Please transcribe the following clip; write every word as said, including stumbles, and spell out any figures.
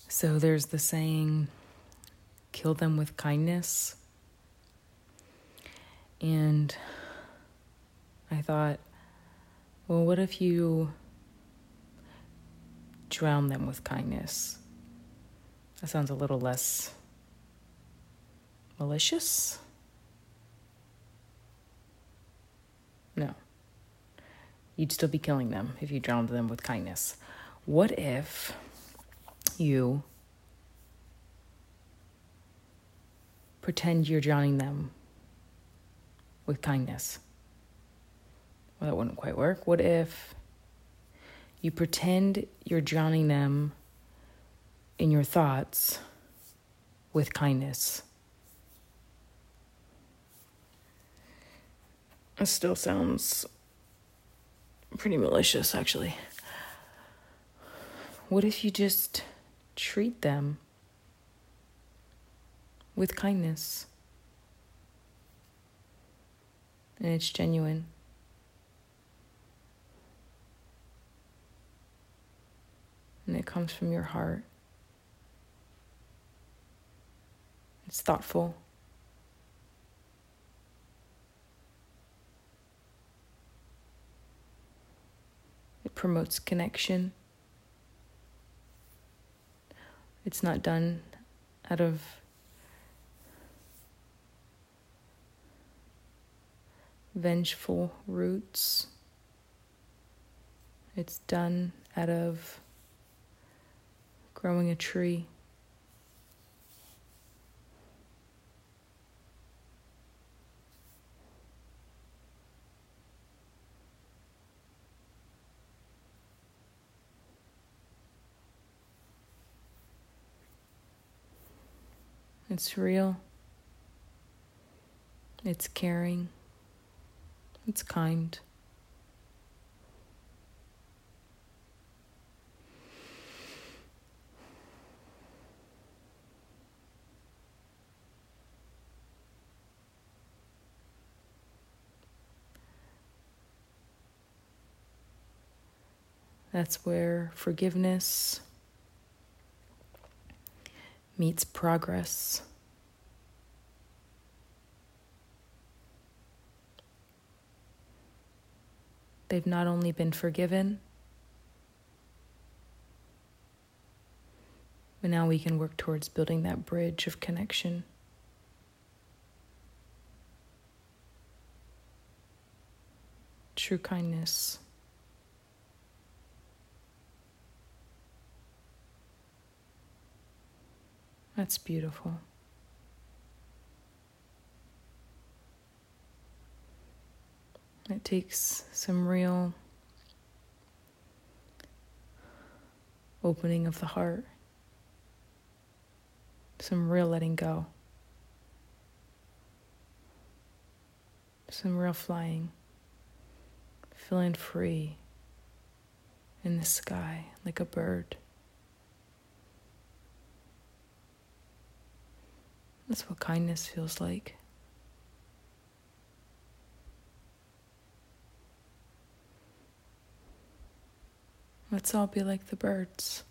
So there's the saying, kill them with kindness. And I thought, well, what if you drown them with kindness? That sounds a little less malicious. No. You'd still be killing them if you drowned them with kindness. What if you pretend you're drowning them with kindness? Well, that wouldn't quite work. What if you pretend you're drowning them in your thoughts with kindness? It still sounds pretty malicious, actually. What if you just treat them with kindness and it's genuine? And it comes from your heart. It's thoughtful. It promotes connection. It's not done out of vengeful roots. It's done out of growing a tree. It's real. It's caring. It's kind. That's where forgiveness meets progress. They've not only been forgiven, but now we can work towards building that bridge of connection. True kindness. That's beautiful. It takes some real opening of the heart, some real letting go, some real flying, feeling free in the sky like a bird. That's what kindness feels like. Let's all be like the birds.